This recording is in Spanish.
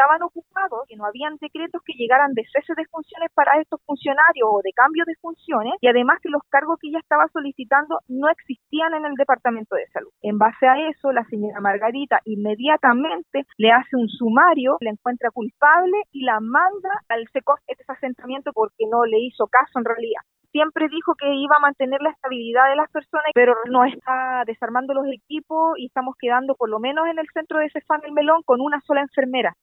estaban ocupados, que no habían decretos que llegaran de cese de funciones para estos funcionarios o de cambio de funciones, y además que los cargos que ella estaba solicitando no existían en el Departamento de Salud. En base a eso, la señora Margarita inmediatamente le hace un sumario, la encuentra culpable y la manda al SECOF, este asentamiento, porque no le hizo caso en realidad. Siempre dijo que iba a mantener la estabilidad de las personas, pero no está desarmando los equipos y estamos quedando por lo menos en el centro de Cefam El Melón con una sola enfermera.